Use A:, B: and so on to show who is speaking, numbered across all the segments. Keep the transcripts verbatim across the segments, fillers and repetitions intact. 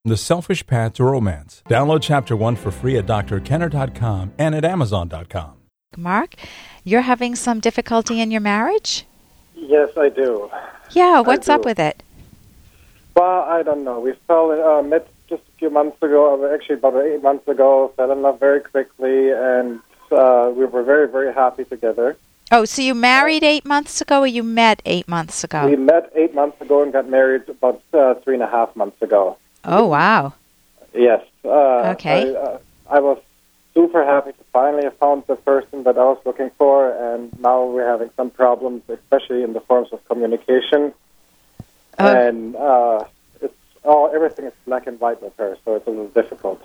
A: The Selfish Path to Romance. Download Chapter one for free at d r kenner dot com and at amazon dot com.
B: Mark, you're having some difficulty in your marriage?
C: Yes, I do.
B: Yeah, what's
C: do.
B: up with it?
C: Well, I don't know. We fell in, uh, met just a few months ago, actually about eight months ago, fell in love very quickly, and uh, we were very, very happy together.
B: Oh, so you married eight months ago or you met eight months ago?
C: We met eight months ago and got married about uh, three and a half months ago.
B: Oh, wow.
C: Yes. Uh,
B: okay.
C: I, uh, I was super happy to finally have found the person that I was looking for, and now we're having some problems, especially in the forms of communication.
B: Oh.
C: And uh, it's all everything is black and white with her, so it's a little difficult.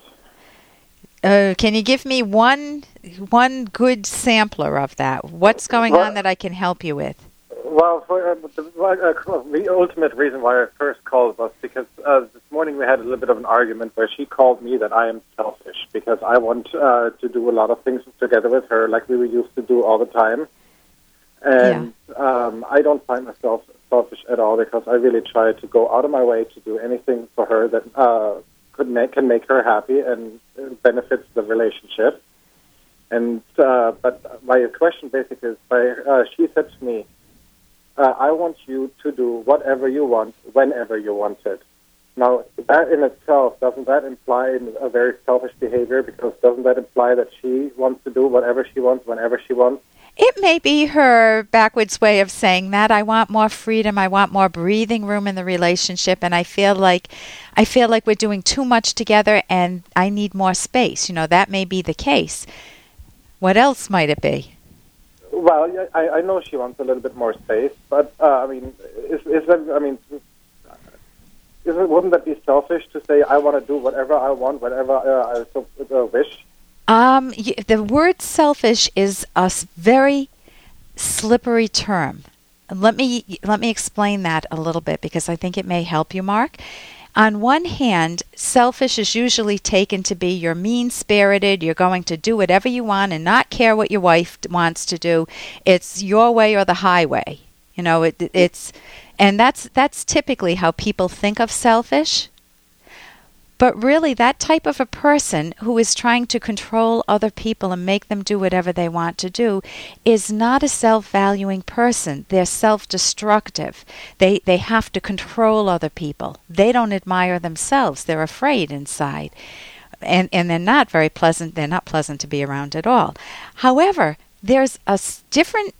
B: Uh, can you give me one one good sampler of that? What's going
C: well,
B: on that I can help you with?
C: Well, for, uh, the, uh, the ultimate reason why I first called was because uh, this morning we had a little bit of an argument where she called me that I am selfish because I want uh, to do a lot of things together with her like we were used to do all the time. And yeah. um, I don't find myself selfish at all because I really try to go out of my way to do anything for her that uh, could make can make her happy and benefits the relationship. And uh, but my question basically is, by, uh, she said to me, Uh, I want you to do whatever you want, whenever you want it. Now, that in itself, doesn't that imply a very selfish behavior? Because doesn't that imply that she wants to do whatever she wants, whenever she wants?
B: It may be her backwards way of saying that. I want more freedom. I want more breathing room in the relationship, and I feel like I feel like we're doing too much together, and I need more space. You know, that may be the case. What else might it be?
C: Well, I, I know she wants a little bit more space, but uh, I mean, is, is that? I mean, isn't wouldn't that be selfish to say I want to do whatever I want, whatever uh, I so, uh, wish?
B: Um, the word "selfish" is a very slippery term. Let me let me explain that a little bit because I think it may help you, Mark. On one hand, selfish is usually taken to be you're mean-spirited, you're going to do whatever you want and not care what your wife wants to do. It's your way or the highway. You know, it, it's, and that's that's typically how people think of selfish. But really, that type of a person who is trying to control other people and make them do whatever they want to do is not a self-valuing person. They're self-destructive. They they have to control other people. They don't admire themselves. They're afraid inside. And, and they're not very pleasant. They're not pleasant to be around at all. However, there's a different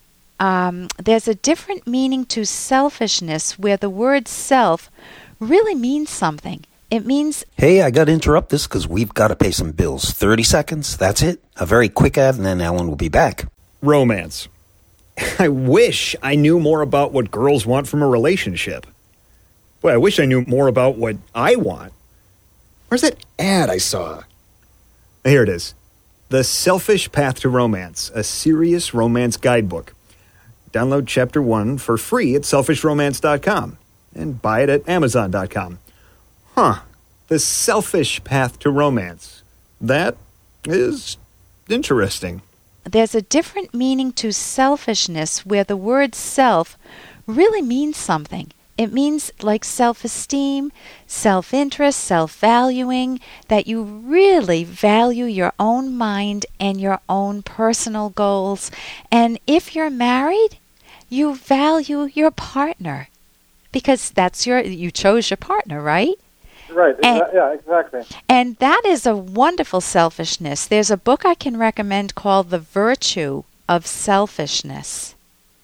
B: um, there's a different meaning to selfishness where the word self really means something. It means...
D: Hey, I got to interrupt this because we've got to pay some bills. thirty seconds, that's it. A very quick ad, and then Alan will be back.
E: Romance. I wish I knew more about what girls want from a relationship. Boy, I wish I knew more about what I want. Where's that ad I saw? Here it is. The Selfish Path to Romance, a serious romance guidebook. Download Chapter one for free at selfish romance dot com and buy it at amazon dot com. Huh. The Selfish Path to Romance. That is interesting.
B: There's a different meaning to selfishness where the word self really means something. It means like self-esteem, self-interest, self-valuing, that you really value your own mind and your own personal goals. And if you're married, you value your partner because that's your, you chose your partner, right?
C: Right,
B: and,
C: exa- yeah, exactly.
B: And that is a wonderful selfishness. There's a book I can recommend called The Virtue of Selfishness.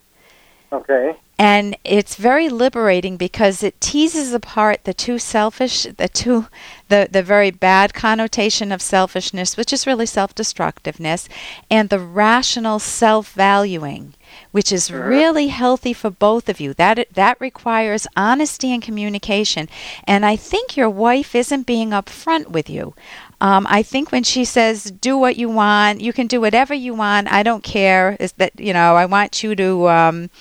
C: Okay.
B: And it's very liberating because it teases apart the two selfish, the two, the, the very bad connotation of selfishness, which is really self-destructiveness, and the rational self-valuing, which is really healthy for both of you. That that requires honesty and communication. And I think your wife isn't being upfront with you. Um, I think when she says, do what you want, you can do whatever you want, I don't care, is that, you know, I want you to... Um,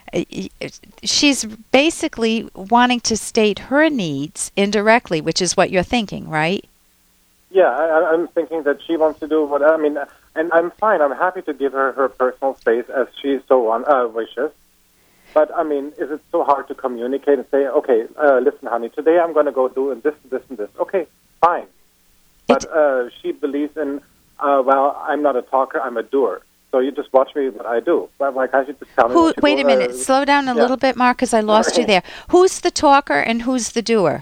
B: she's basically wanting to state her needs indirectly, which is what you're thinking, right?
C: Yeah, I, I'm thinking that she wants to do what, I mean, and I'm fine. I'm happy to give her her personal space as she so on, uh, wishes. But, I mean, is it so hard to communicate and say, okay, uh, listen, honey, today I'm going to go do this, this, and this. Okay, fine. But uh, she believes in, uh, well, I'm not a talker, I'm a doer. So you just watch me what I do. But why can't you just tell me
B: Who,
C: what to
B: wait
C: do?
B: a minute.
C: Uh,
B: Slow down a
C: yeah.
B: little bit, Mark, because I lost
C: Okay.
B: you there. Who's the talker and who's the doer?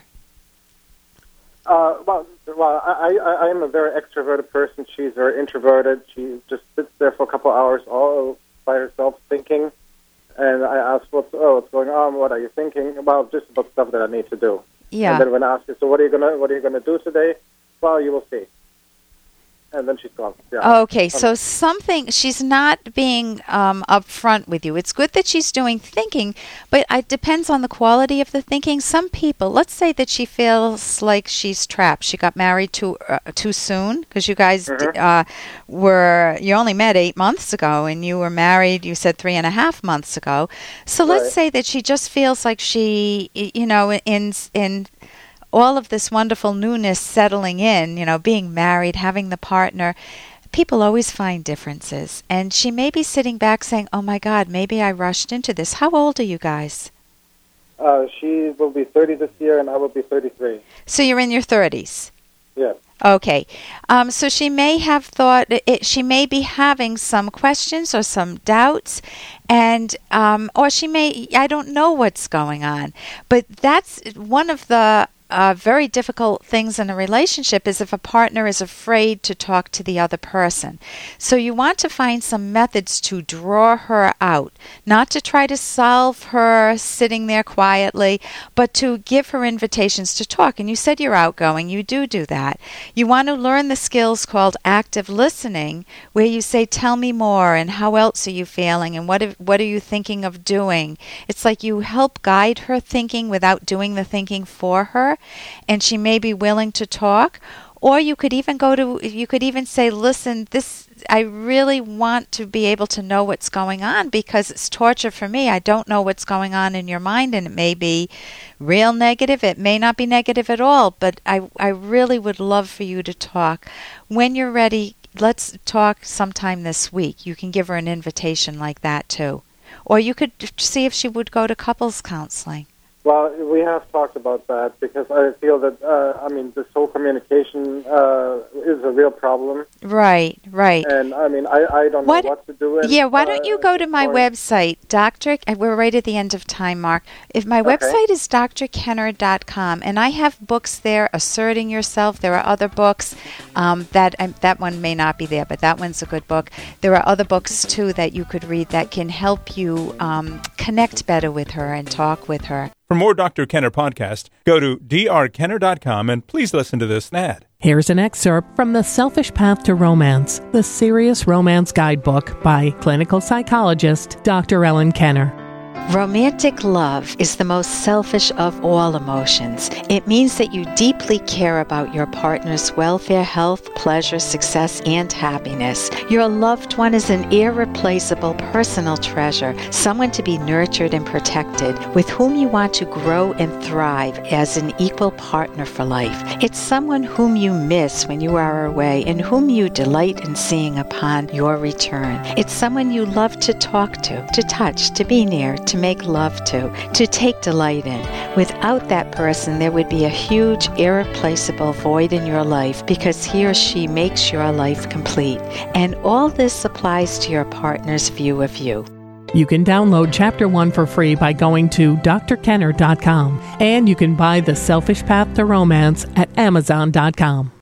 C: Uh, well, well, I, I, I am a very extroverted person. She's very introverted. She just sits there for a couple of hours all by herself thinking. And I ask, what's, oh, what's going on? What are you thinking? Well, just about stuff that I need to do.
B: Yeah.
C: And then when I ask her, so what are you gonna what are you gonna do today? Well, you will see. And then she's gone. Yeah.
B: Okay, so something, she's not being um, upfront with you. It's good that she's doing thinking, but it depends on the quality of the thinking. Some people, let's say that she feels like she's trapped. She got married too uh, too soon because you guys
C: Mhm.
B: uh, were, you only met eight months ago and you were married, you said three and a half months ago. So let's
C: Right.
B: say that she just feels like she, y- you know, in in all of this wonderful newness settling in, you know, being married, having the partner, people always find differences. And she may be sitting back saying, oh my God, maybe I rushed into this. How old are you guys?
C: Uh, she will be thirty this year, and I will be thirty-three.
B: So you're in your thirties.
C: Yes.
B: Okay. Um, so she may have thought, it, she may be having some questions or some doubts, and um, or she may, I don't know what's going on. But that's one of the uh, very difficult things in a relationship is if a partner is afraid to talk to the other person. So you want to find some methods to draw her out, not to try to solve her sitting there quietly, but to give her invitations to talk. And you said you're outgoing. You do do that. You want to learn the skills called active listening, where you say, tell me more, and how else are you feeling, and what have, what are you thinking of doing? It's like you help guide her thinking without doing the thinking for her, and she may be willing to talk. Or you could even go to, you could even say, listen, this, I really want to be able to know what's going on because it's torture for me. I don't know what's going on in your mind, and it may be real negative. It may not be negative at all, but I, I really would love for you to talk. When you're ready, let's talk sometime this week. You can give her an invitation like that too. Or you could see if she would go to couples counseling.
C: Well, we have talked about that because I feel that, uh, I mean, this whole communication uh, is a real problem.
B: Right, right.
C: And, I mean, I, I don't
B: What-
C: know what to do. And,
B: Yeah, why don't
C: uh,
B: you go to my
C: or-
B: website, Doctor We're right at the end of time, Mark. If my
C: Okay.
B: website is d r kenner dot com, and I have books there, Asserting Yourself. There are other books um, that um, that one may not be there, but that one's a good book. There are other books too that you could read that can help you um, connect better with her and talk with her.
A: For more Doctor Kenner podcast, go to d r kenner dot com and please listen to this ad.
F: Here's an excerpt from The Selfish Path to Romance, the Serious Romance Guidebook by clinical psychologist Doctor Ellen Kenner.
B: Romantic love is the most selfish of all emotions. It means that you deeply care about your partner's welfare, health, pleasure, success, and happiness. Your loved one is an irreplaceable personal treasure, someone to be nurtured and protected, with whom you want to grow and thrive as an equal partner for life. It's someone whom you miss when you are away and whom you delight in seeing upon your return. It's someone you love to talk to, to touch, to be near, to make love to, to take delight in. Without that person, there would be a huge, irreplaceable void in your life because he or she makes your life complete. And all this applies to your partner's view of you.
F: You can download Chapter one for free by going to d r kenner dot com, and you can buy The Selfish Path to Romance at amazon dot com.